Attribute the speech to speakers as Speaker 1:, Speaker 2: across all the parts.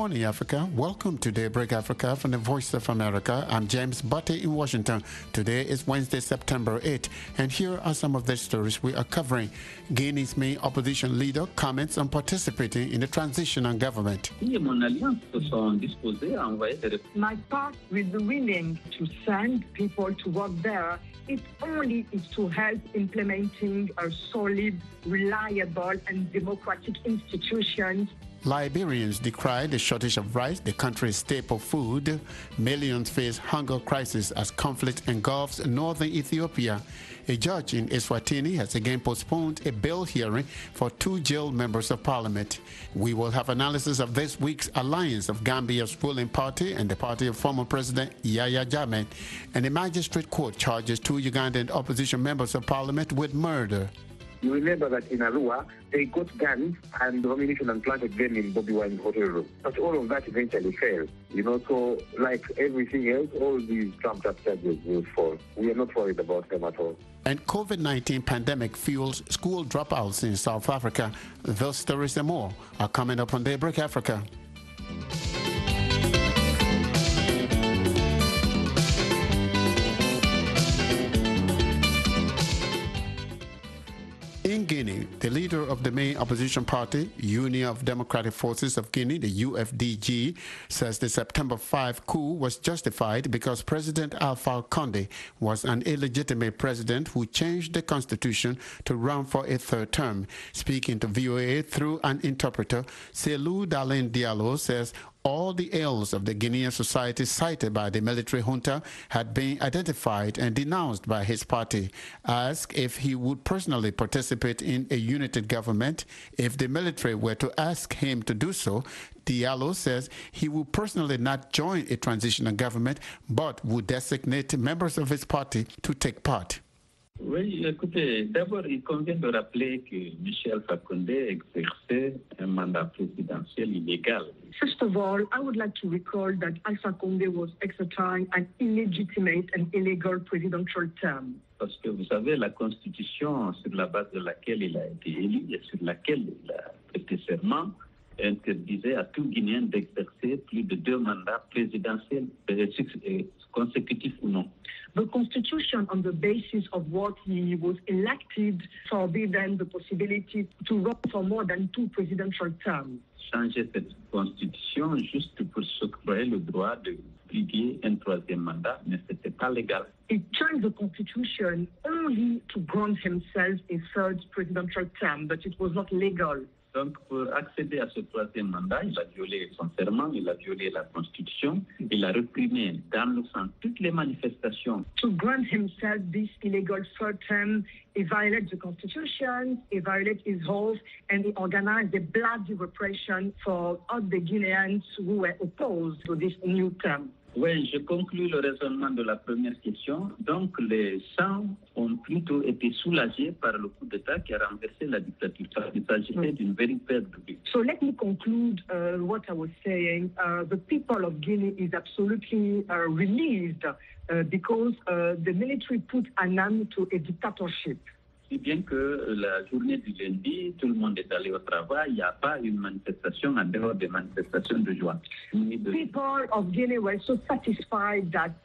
Speaker 1: morning, Africa. Welcome to Daybreak Africa from the Voice of America. I'm James Butte in Washington. Today is Wednesday, September 8th, and here are some of the stories we are covering. Guinea's main opposition leader comments on participating in the transitional government.
Speaker 2: My part will be willing to send people to work there. It only is to help implementing a solid, reliable, and democratic institutions.
Speaker 1: Liberians decry the shortage of rice, the country's staple food. Millions face hunger crisis as conflict engulfs northern Ethiopia. A judge in Eswatini has again postponed a bail hearing for 2 jailed members of parliament. We will have analysis of this week's alliance of Gambia's ruling party and the party of former President Yahya Jammeh. And a magistrate court charges 2 Ugandan opposition members of parliament with murder.
Speaker 3: You remember that in Arua, they got guns and ammunition and planted them in Bobby Wine's hotel room. But all of that eventually failed. So like everything else, all these trumped-up charges will fall. We are not worried about them at all.
Speaker 1: And COVID-19 pandemic fuels school dropouts in South Africa. Those stories and more are coming up on Daybreak Africa. In Guinea, the leader of the main opposition party, Union of Democratic Forces of Guinea, the UFDG, says the September 5 coup was justified because President Alpha Condé was an illegitimate president who changed the constitution to run for a 3rd term. Speaking to VOA through an interpreter, Selou Dalein Diallo says all the ills of the Guinean society cited by the military junta had been identified and denounced by his party. Asked if he would personally participate in a united government if the military were to ask him to do so, Diallo says he would personally not join a transitional government but would designate members of his party to take part.
Speaker 4: Oui, écoutez, d'abord, il convient de rappeler que Michel Fakonde exerçait un mandat présidentiel illégal.
Speaker 2: First of all, I would like to recall that Alpha Condé was exercising an illegitimate and illegal presidential term.
Speaker 4: Parce que vous savez, la Constitution sur la base de laquelle il a été élu et sur laquelle il a prêté serment interdisait à tout Guinéen d'exercer plus de 2 mandats présidentiels consécutifs ou non.
Speaker 2: The Constitution, on the basis of what he was elected, forbidden the possibility to run for more than 2 presidential terms.
Speaker 4: Changer cette Constitution juste pour s'octroyer le droit de briguer un 3e mandat, mais ce n'était pas légal.
Speaker 2: He changed the Constitution only to grant himself a 3rd presidential term, but it was not legal.
Speaker 4: Donc, pour accéder à ce 3e mandat, il a violé son serment, il a violé la Constitution, il a réprimé dans le sang toutes les manifestations.
Speaker 2: To grant himself this illegal 3rd term, he violated the Constitution, he violated his oath, and he organized a bloody repression for all the Guineans who were opposed to this new term.
Speaker 4: Oui, je conclus le raisonnement de la première question. Donc, les gens ont plutôt été soulagés par le coup d'État qui a renversé la dictature. Il s'agissait d'une véritable république.
Speaker 2: So let me conclude what I was saying. The people of Guinea is absolutely relieved because the military put an end to a dictatorship.
Speaker 4: Si bien que la journée du lundi, tout le monde est allé au travail, il n'y a pas une manifestation en dehors des manifestations de joie.
Speaker 2: People of Guinea were so satisfied that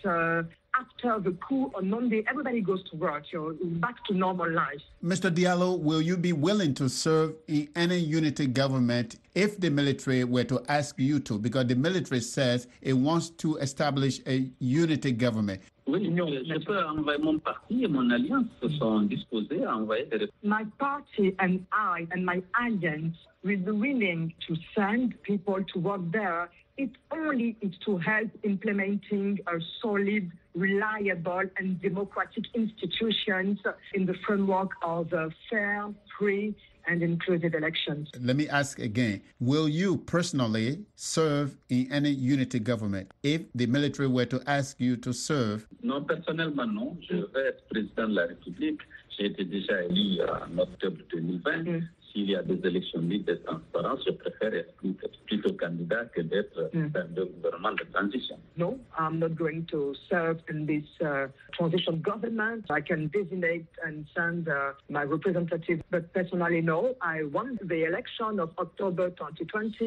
Speaker 2: after the coup on Monday, everybody goes to work, back to normal life.
Speaker 1: Mr. Diallo, will you be willing to serve in any unity government if the military were to ask you to? Because the military says it wants to establish a unity government.
Speaker 4: Oui, je peux envoyer mon parti et mon alliance sont disposés à envoyer des...
Speaker 2: My party and I and my alliance will be willing to send people to work there. It only is to help implementing a solid, reliable, and democratic institutions in the framework of fair, free, and inclusive elections.
Speaker 1: Let me ask again, will you personally serve in any unity government if the military were to ask you to serve?
Speaker 4: Non, personnellement, non. Je vais être président de la République. J'ai été déjà élu en octobre 2020. S'il y a des élections libres et transparentes, je préfère être plutôt candidat que d'être dans le gouvernement de transition.
Speaker 2: No, I'm not going to serve in this transition government. I can designate and send my representative, but personally, no. I won the election of October 2020.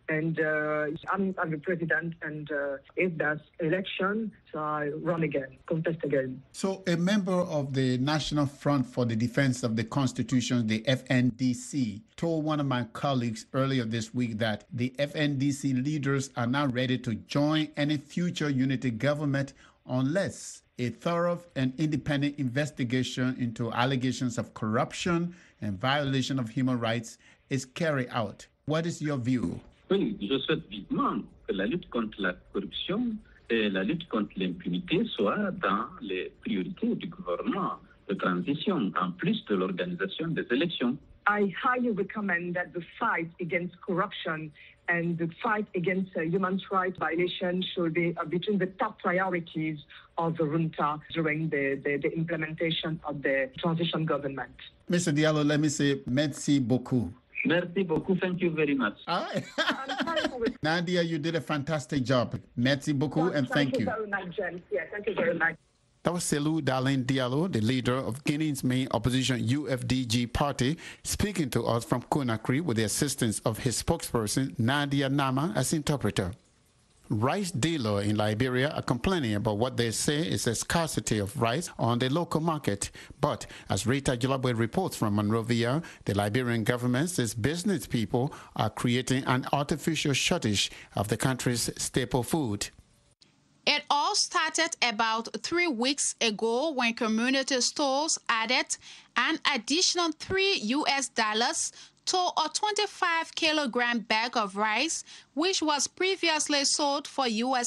Speaker 2: And I'm the president, and if there's election, so I run again, contest again.
Speaker 1: So a member of the National Front for the Defense of the Constitution, the FNDC, told one of my colleagues earlier this week that the FNDC leaders are now ready to join any future unity government unless a thorough and independent investigation into allegations of corruption and violation of human rights is carried out. What is your view?
Speaker 4: Oui, je souhaite vivement que la lutte contre la corruption et la lutte contre l'impunité soient dans les priorités du gouvernement de transition, en plus de l'organisation des élections.
Speaker 2: I highly recommend that the fight against corruption and the fight against human rights violations should be between the top priorities of the junta during the implementation of the transition government.
Speaker 1: Mr. Diallo, let me say merci beaucoup.
Speaker 4: Merci beaucoup. Thank you very much.
Speaker 1: Nadia, you did a fantastic job. Merci beaucoup and thank you.
Speaker 2: Thank you very much, James. Yeah, thank you very much.
Speaker 1: That was Selou Darlene Diallo, the leader of Guinea's main opposition UFDG party, speaking to us from Conakry with the assistance of his spokesperson, Nadia Nama, as interpreter. Rice dealers in Liberia are complaining about what they say is a scarcity of rice on the local market. But as Rita Julabwe reports from Monrovia, the Liberian government says business people are creating an artificial shortage of the country's staple food.
Speaker 5: It all started about 3 weeks ago when community stores added an additional $3 to a 25-kilogram bag of rice, which was previously sold for US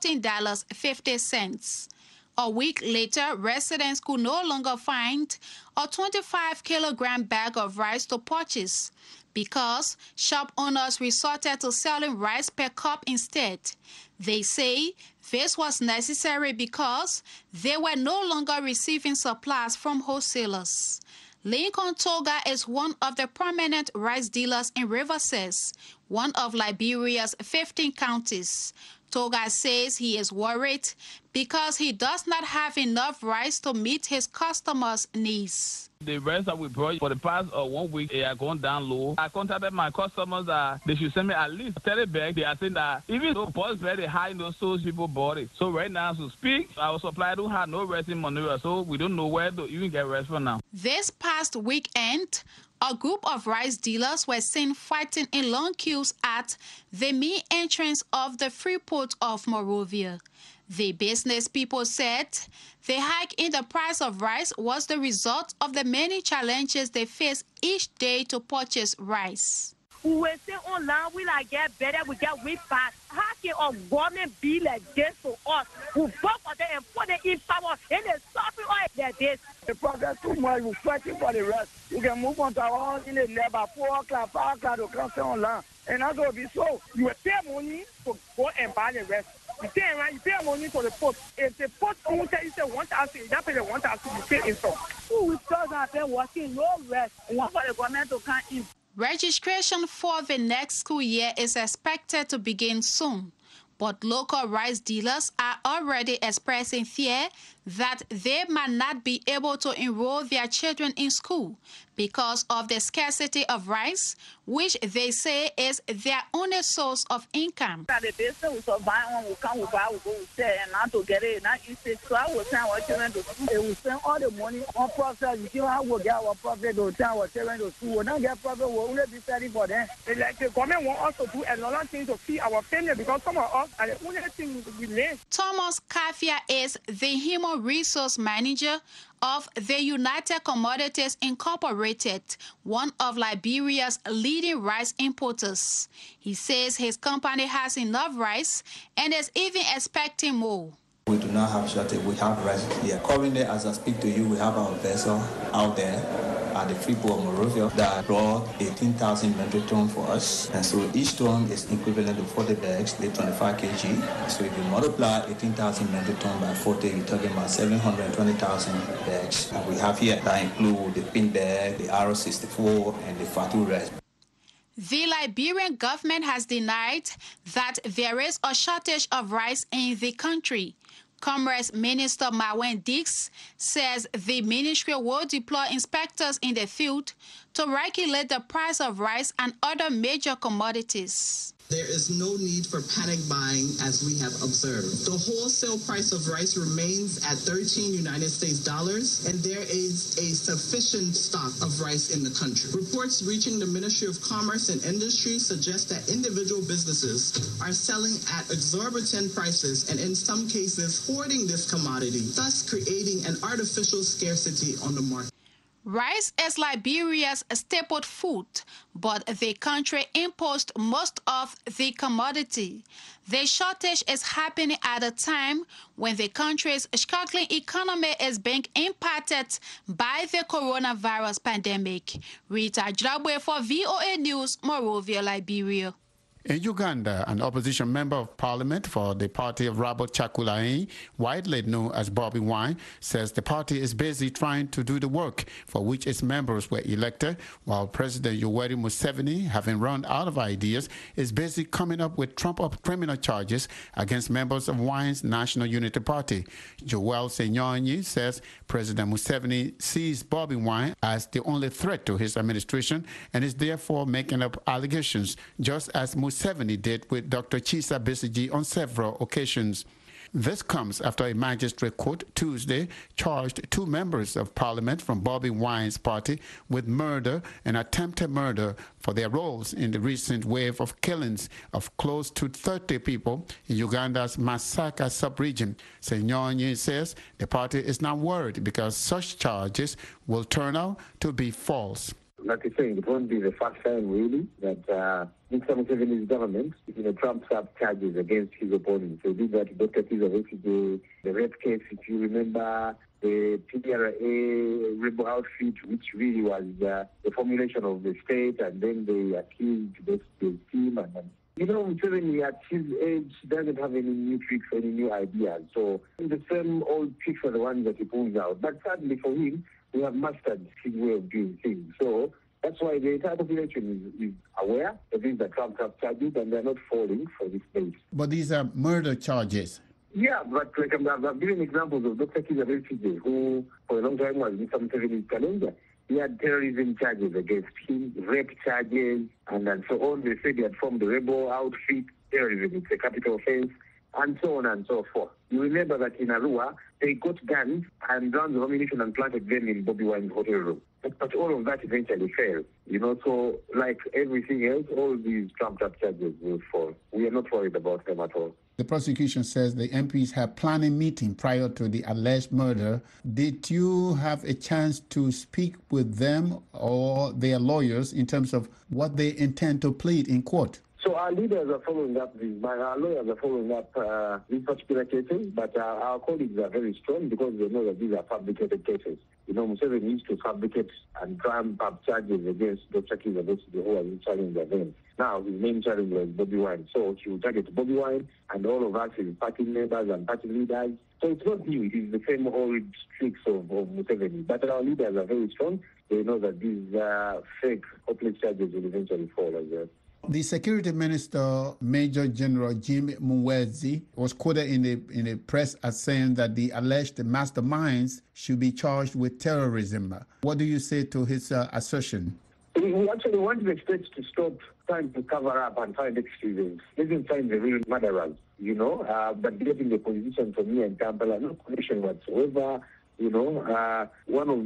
Speaker 5: $14.50. A week later, residents could no longer find a 25-kilogram bag of rice to purchase because shop owners resorted to selling rice per cup instead. They say this was necessary because they were no longer receiving supplies from wholesalers. Lincoln Toga is one of the prominent rice dealers in Riverses, one of Liberia's 15 counties. Toga says he is worried because he does not have enough rice to meet his customers' needs.
Speaker 6: The rice that we brought for the past 1 week, they are going down low. I contacted my customers that they should send me at least 30 bags. They are saying that even though the price is very high, so people bought it. So right now, to speak, our supplier don't have no rice in Monrovia, so we don't know where to even get rice for now.
Speaker 5: This past weekend, a group of rice dealers were seen fighting in long queues at the main entrance of the free port of Monrovia. The business people said the hike in the price of rice was the result of the many challenges they face each day to purchase rice.
Speaker 7: We will say online, we like get better, we get way fast. How can a government be like this to us? We vote for them and put it in power and they suffering all like this.
Speaker 8: The problem too much, we're fighting for the rest. We can move on to our own in the labor, 4 o'clock, 5 o'clock to come online. And that's what we so. You will pay money to go and buy the rest. You pay money to the port. If the port owner tell you say 1,000, you don't pay the 1,000, you pay in some.
Speaker 7: We still have been working no rest. We want for the government to come in.
Speaker 5: Registration for the next school year is expected to begin soon, but local rice dealers are already expressing fear that they might not be able to enroll their children in school because of the scarcity of rice, which they say is their only source of income.
Speaker 7: The business we survive on, we come, we buy, we go, we sell, and not to get it, not easy. So I will send our children to school. They will spend all the money on profit. You see how we get our profit to send our children to school. We don't get profit, we'll only be selling for them.
Speaker 2: Like the government want us to do a lot of things to feed our family because some of us are the only thing we live.
Speaker 5: Thomas Kafia is the human resource manager of the United Commodities Incorporated, one of Liberia's leading rice importers. He says his company has enough rice and is even expecting more.
Speaker 9: We do not have shortage. We have rice here. Currently, as I speak to you, we have our vessel out there at the free port of Monrovia that brought 18,000 metric tons for us. And so each ton is equivalent to 40 bags, they 25 kg. So if you multiply 18,000 metric tons by 40, you're talking about 720,000 bags that we have here. That include the pin bag, the R64, and the Fatu rice.
Speaker 5: The Liberian government has denied that there is a shortage of rice in the country. Commerce Minister Marwan Dix says the ministry will deploy inspectors in the field to regulate the price of rice and other major commodities.
Speaker 10: There is no need for panic buying as we have observed. The wholesale price of rice remains at 13 United States dollars, and there is a sufficient stock of rice in the country. Reports reaching the Ministry of Commerce and Industry suggest that individual businesses are selling at exorbitant prices and in some cases hoarding this commodity, thus creating an artificial scarcity on the market.
Speaker 5: Rice is Liberia's staple food, but the country imports most of the commodity. The shortage is happening at a time when the country's struggling economy is being impacted by the coronavirus pandemic. Rita Jabwe for VOA News, Monrovia, Liberia.
Speaker 1: In Uganda, an opposition member of parliament for the party of Robert Kyagulanyi, widely known as Bobi Wine, says the party is busy trying to do the work for which its members were elected, while President Yoweri Museveni, having run out of ideas, is busy coming up with trumped-up criminal charges against members of Wine's National Unity Party. Joel Senyonyi says President Museveni sees Bobi Wine as the only threat to his administration and is therefore making up allegations, just as Museveni did with Dr. Chisa Besigye on several occasions. This comes after a magistrate court Tuesday charged two members of parliament from Bobi Wine's party with murder and attempted murder for their roles in the recent wave of killings of close to 30 people in Uganda's Masaka sub-region. Senyonyi says the party is not worried because such charges will turn out to be false.
Speaker 3: Like you're saying, it won't be the first time, really, that Mr. Museveni's government, trumps up charges against his opponents. So did that to Dr. Kizza Besigye, the rape case, if you remember, the PRA rebel outfit, which really was the formulation of the state, and then they accused the team. Museveni at his age doesn't have any new tricks, any new ideas. So the same old tricks are the ones that he pulls out. But sadly for him, we have mastered his way of doing things. So that's why the entire population is aware that these are trumped-up charges and they're not falling for this base.
Speaker 1: But these are murder charges.
Speaker 3: Yeah, but like I've given examples of Dr. Kizza Besigye, who for a long time was Mr. Museveni's challenger. He had terrorism charges against him, rape charges, and so on. They said he had formed the rebel outfit. Terrorism, it's a capital offense, and so on and so forth. You remember that in Arua, they got guns and rounds of ammunition and planted them in Bobi Wine's hotel room. But all of that eventually failed. So like everything else, all these trumped-up charges will fall. We are not worried about them at all.
Speaker 1: The prosecution says the MPs have planned a meeting prior to the alleged murder. Did you have a chance to speak with them or their lawyers in terms of what they intend to plead in court?
Speaker 3: So our leaders are following up our lawyers are following up these particular cases, but our colleagues are very strong because they know that these are fabricated cases. Museveni needs to fabricate and trump up charges against Dr. Kizza Besigye, who was in challenge against. Now, his main challenger is Bobi Wine. So he will target Bobi Wine and all of us, his party members and party leaders. So it's not new. It is the same old tricks of Museveni. But our leaders are very strong. They know that these fake, hopeless charges will eventually fall as well.
Speaker 1: The Security Minister, Major General Jim Muhwezi, was quoted in the press as saying that the alleged masterminds should be charged with terrorism. What do you say to his assertion?
Speaker 3: We actually want the states to stop trying to cover up and find excuses. They didn't find the real murderers, but getting the position from me in Kampala, no connection whatsoever. One of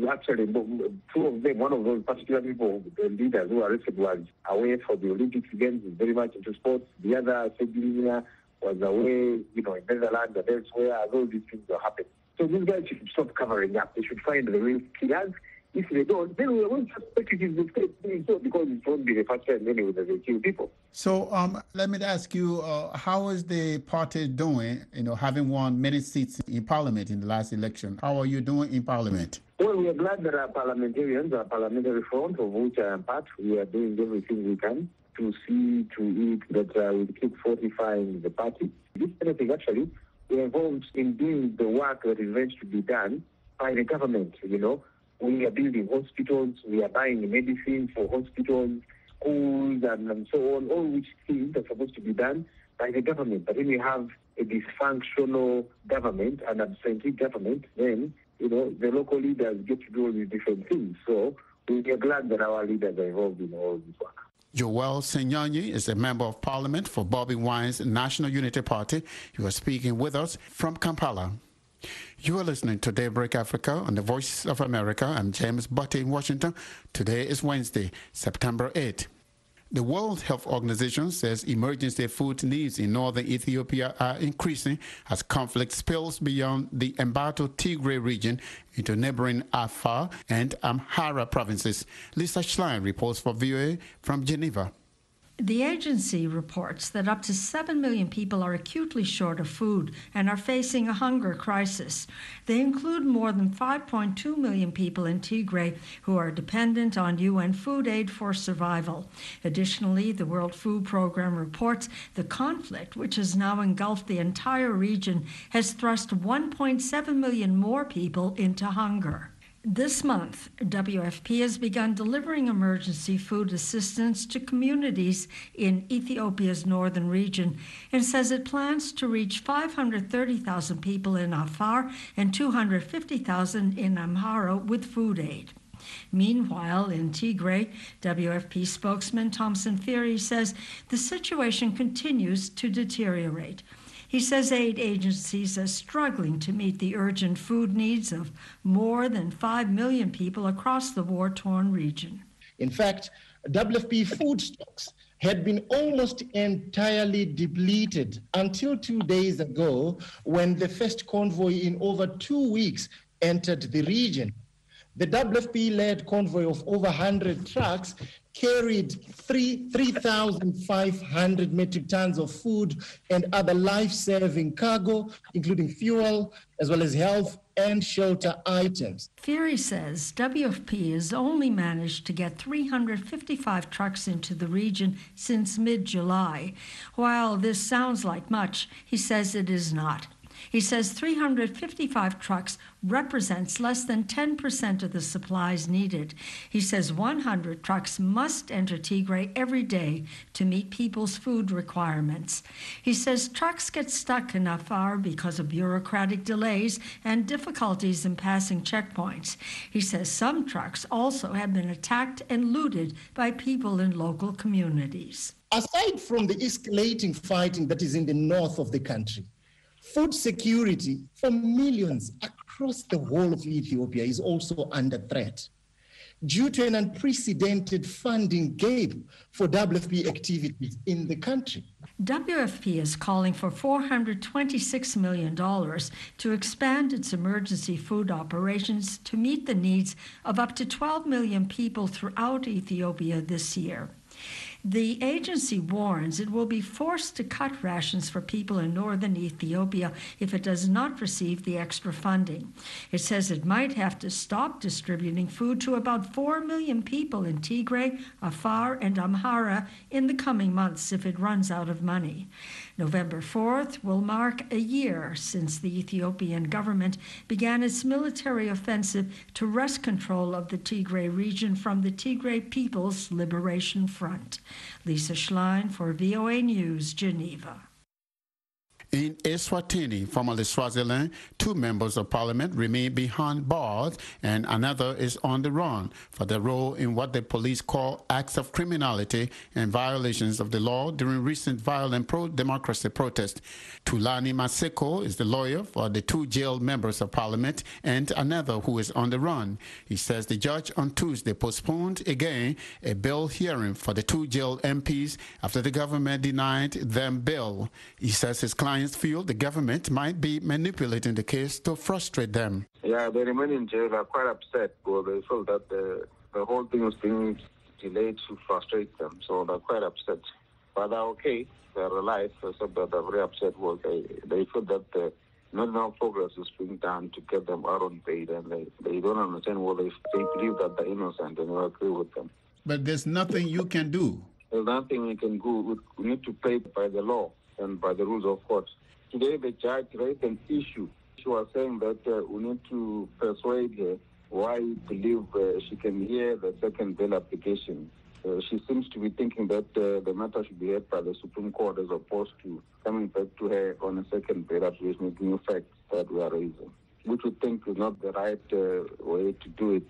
Speaker 3: those particular people, the leaders who arrested, was away for the Olympics Games, is very much into sports. The other, Sedina, was away, in Netherlands and elsewhere, as all these things are happening. So these guys should stop covering up. They should find the real killers. If they don't, then we won't suspect it is the state doing so, because it won't be the first time anyway that they kill people.
Speaker 1: So let me ask you, how is the party doing, having won many seats in parliament in the last election? How are you doing in parliament?
Speaker 3: Well, we are glad that our parliamentarians, our parliamentary front, of which I am part, we are doing everything we can to see to it that we keep fortifying the party. This kind of thing, actually, we are involved in doing the work that is meant to be done by the government, We are building hospitals, we are buying medicine for hospitals, schools, and so on, all which things are supposed to be done by the government. But when we have a dysfunctional government, an absentee government, then, the local leaders get to do all these different things. So we are glad that our leaders are involved in all this work.
Speaker 1: Joel Senyonyi is a member of parliament for Bobi Wine's National Unity Party. He was speaking with us from Kampala. You are listening to Daybreak Africa on the Voice of America. I'm James Butte in Washington. Today is Wednesday, September 8th. The World Health Organization says emergency food needs in northern Ethiopia are increasing as conflict spills beyond the embattled Tigray region into neighboring Afar and Amhara provinces. Lisa Schlein reports for VOA from Geneva.
Speaker 11: The agency reports that up to 7 million people are acutely short of food and are facing a hunger crisis. They include more than 5.2 million people in Tigray who are dependent on UN food aid for survival. Additionally, the World Food Programme reports the conflict, which has now engulfed the entire region, has thrust 1.7 million more people into hunger. This month, WFP has begun delivering emergency food assistance to communities in Ethiopia's northern region and says it plans to reach 530,000 people in Afar and 250,000 in Amhara with food aid. Meanwhile, in Tigray, WFP spokesman Thomson Phiri says the situation continues to deteriorate. He says aid agencies are struggling to meet the urgent food needs of more than 5 million people across the war-torn region.
Speaker 12: In fact, WFP food stocks had been almost entirely depleted until 2 days ago when the first convoy in over 2 weeks entered the region. The WFP-led convoy of over 100 trucks carried 3,500 metric tons of food and other life-saving cargo, including fuel, as well as health and shelter items.
Speaker 11: Phiri says WFP has only managed to get 355 trucks into the region since mid-July. While this sounds like much, he says it is not. He says 355 trucks represents less than 10% of the supplies needed. He says 100 trucks must enter Tigray every day to meet people's food requirements. He says trucks get stuck in Afar because of bureaucratic delays and difficulties in passing checkpoints. He says some trucks also have been attacked and looted by people in local communities.
Speaker 12: Aside from the escalating fighting that is in the north of the country, food security for millions across the whole of Ethiopia is also under threat due to an unprecedented funding gap for WFP activities in the country.
Speaker 11: WFP is calling for $426 million to expand its emergency food operations to meet the needs of up to 12 million people throughout Ethiopia this year. The agency warns it will be forced to cut rations for people in northern Ethiopia if it does not receive the extra funding. It says it might have to stop distributing food to about 4 million people in Tigray, Afar, and Amhara in the coming months if it runs out of money. November 4th will mark a year since the Ethiopian government began its military offensive to wrest control of the Tigray region from the Tigray People's Liberation Front. Lisa Schlein for VOA News, Geneva.
Speaker 1: In Eswatini, formerly Swaziland, 2 members of parliament remain behind bars and another is on the run for their role in what the police call acts of criminality and violations of the law during recent violent pro-democracy protests. Tulani Maseko is the lawyer for the 2 jailed members of parliament and another who is on the run. He says the judge on Tuesday postponed again a bail hearing for the 2 jailed MPs after the government denied them bail. He says his client feel the government might be manipulating the case to frustrate them.
Speaker 3: Yeah, they remain in jail. They're quite upset because they feel that the whole thing was being delayed to frustrate them. So they're quite upset. But they're okay. They're alive, except that they're very upset because they feel that not enough progress is being done to get them out on bail, and they don't understand why they believe that they're innocent, and we agree with them.
Speaker 1: But there's nothing you can do.
Speaker 3: There's nothing we can do. We need to play by the law and by the rules of court. Today, the judge raised an issue. She was saying that we need to persuade her why we believe she can hear the second bail application. She seems to be thinking that the matter should be heard by the Supreme Court as opposed to coming back to her on a second bail application with new facts that we are raising, which we think is not the right way to do it. So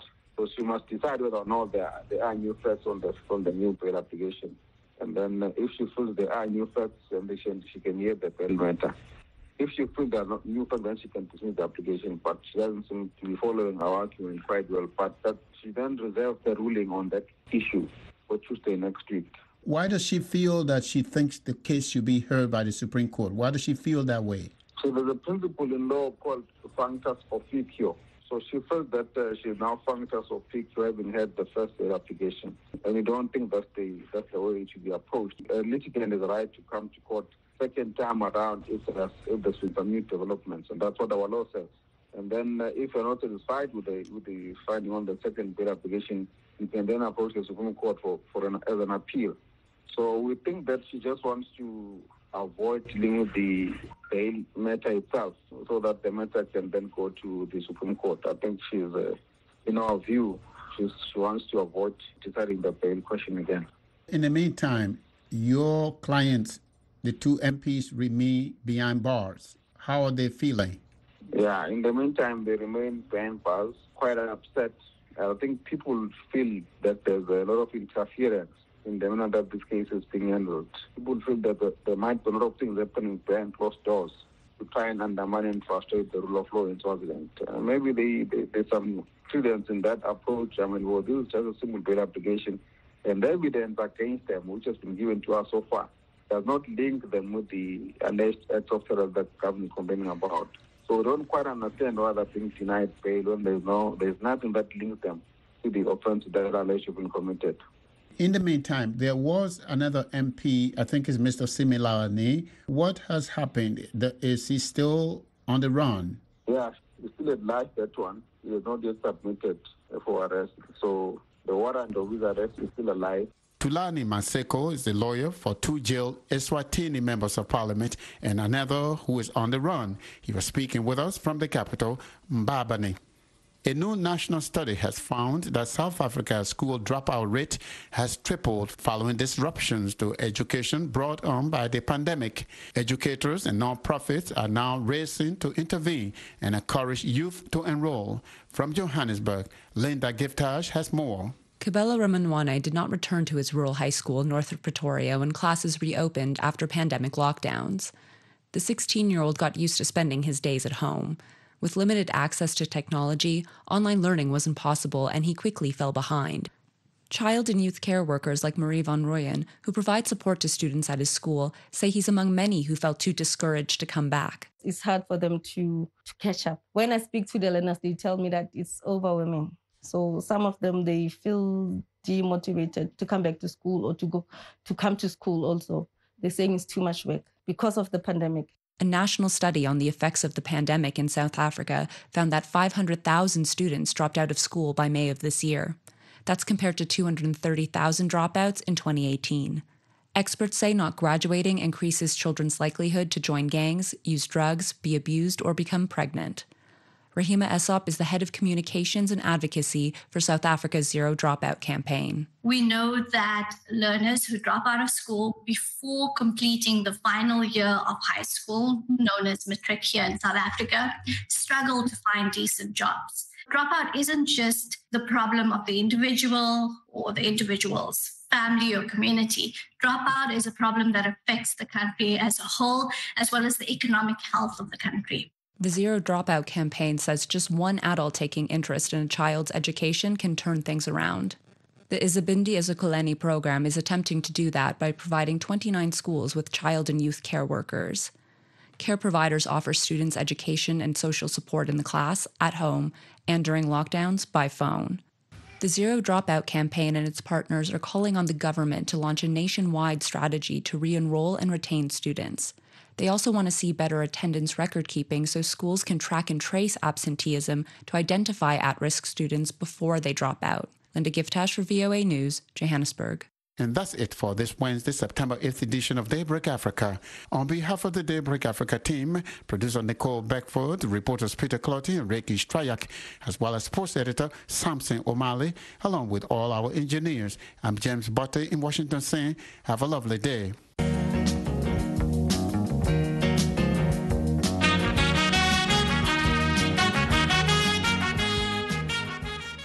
Speaker 3: So she must decide whether or not there are new facts from the new bail application. And then if she feels there are new facts, then she can hear the bail matter. If she feels there are not new facts, then she can dismiss the application. But she doesn't seem to be following our argument quite well. But that she then reserves the ruling on that issue for Tuesday next week.
Speaker 1: Why does she feel that she thinks the case should be heard by the Supreme Court? Why does she feel that way?
Speaker 3: So there's a principle in law called functus officio. So she felt that she is now functus officio, having had the first bail application. And we don't think that's the way it should be approached. A litigant has a right to come to court second time around if there's been some new developments, and that's what our law says. And then if you're not satisfied with the finding on the second bail application, you can then approach the Supreme Court as an appeal. So we think that she just wants to avoid dealing with the bail matter itself, so that the matter can then go to the Supreme Court. I think she's, in our view, she wants to avoid deciding the bail question again.
Speaker 1: In the meantime, your clients, the two MPs, remain behind bars. How are they feeling?
Speaker 3: Yeah, in the meantime, they remain behind bars, quite upset. I think people feel that there's a lot of interference in the manner that this case is being handled. People feel that there might be a lot of things happening behind closed doors to try and undermine and frustrate the rule of law in Swaziland. Maybe there's some credence in that approach. I mean, well, this is just a simple bail application, and the evidence against them, which has been given to us so far, does not link them with the alleged acts of terror that the government is complaining about. So we don't quite understand why they're being denied bail when there's nothing that links them to the offense that are alleged to have been committed.
Speaker 1: In the meantime, there was another MP, I think it's Mr. Similani. What has happened? Is he still on the run?
Speaker 3: Yeah, he's still at large, that one. He has not yet submitted for arrest. So the warrant of his arrest is still alive.
Speaker 1: Thulani Maseko is the lawyer for two jailed Eswatini members of parliament and another who is on the run. He was speaking with us from the capital, Mbabane. A new national study has found that South Africa's school dropout rate has tripled following disruptions to education brought on by the pandemic. Educators and non-profits are now racing to intervene and encourage youth to enroll. From Johannesburg, Linda Giftage has more.
Speaker 13: Kabela Ramanwane did not return to his rural high school north of Pretoria when classes reopened after pandemic lockdowns. The 16-year-old got used to spending his days at home. With limited access to technology, online learning was impossible and he quickly fell behind. Child and youth care workers like Marie van Rooyen, who provide support to students at his school, say he's among many who felt too discouraged to come back.
Speaker 14: It's hard for them to catch up. When I speak to the learners, they tell me that it's overwhelming. So some of them, they feel demotivated to come back to school or to come to school also. They're saying it's too much work because of the pandemic.
Speaker 13: A national study on the effects of the pandemic in South Africa found that 500,000 students dropped out of school by May of this year. That's compared to 230,000 dropouts in 2018. Experts say not graduating increases children's likelihood to join gangs, use drugs, be abused, or become pregnant. Rahima Essop is the head of communications and advocacy for South Africa's Zero Dropout campaign.
Speaker 15: We know that learners who drop out of school before completing the final year of high school, known as matric here in South Africa, struggle to find decent jobs. Dropout isn't just the problem of the individual or the individual's family or community. Dropout is a problem that affects the country as a whole, as well as the economic health of the country.
Speaker 13: The Zero Dropout campaign says just one adult taking interest in a child's education can turn things around. The Izabindi Ezekuleni program is attempting to do that by providing 29 schools with child and youth care workers. Care providers offer students education and social support in the class, at home, and during lockdowns by phone. The Zero Dropout campaign and its partners are calling on the government to launch a nationwide strategy to re-enroll and retain students. They also want to see better attendance record keeping so schools can track and trace absenteeism to identify at-risk students before they drop out. Linda Giftage for VOA News, Johannesburg.
Speaker 1: And that's it for this Wednesday, September 8th edition of Daybreak Africa. On behalf of the Daybreak Africa team, producer Nicole Beckford, reporters Peter Clotty and Reiki Strayak, as well as sports editor Samson O'Malley, along with all our engineers. I'm James Butte in Washington saying, have a lovely day.